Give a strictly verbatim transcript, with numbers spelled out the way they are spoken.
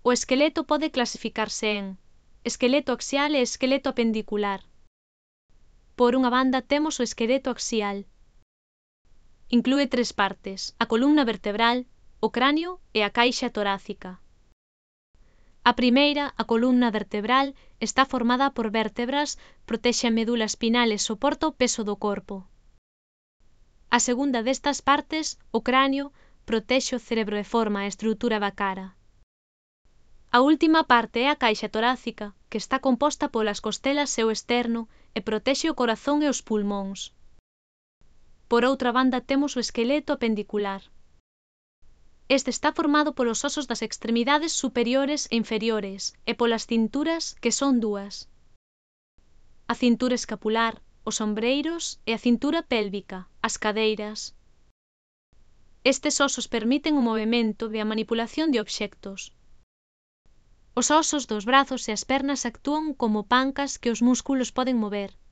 O esqueleto pode clasificarse en esqueleto axial e esqueleto apendicular. Por unha banda temos o esqueleto axial. Inclúe tres partes: a columna vertebral, o cráneo e a caixa torácica. A primeira, a columna vertebral, está formada por vértebras, protexe a medula espinal e soporta o peso do corpo. A segunda destas partes, o cráneo, protexe o cerebro e forma a estrutura da cara. A última parte é a caixa torácica, que está composta polas costelas e o externo e protexe o corazón e os pulmóns. Por outra banda temos o esqueleto apendicular. Este está formado polos osos das extremidades superiores e inferiores e polas cinturas, que son dúas: a cintura escapular, os ombreiros e a cintura pélvica, as cadeiras. Estes osos permiten o movemento e a manipulación de obxectos. Os osos dos brazos e as pernas actúan como pancas que os músculos poden mover.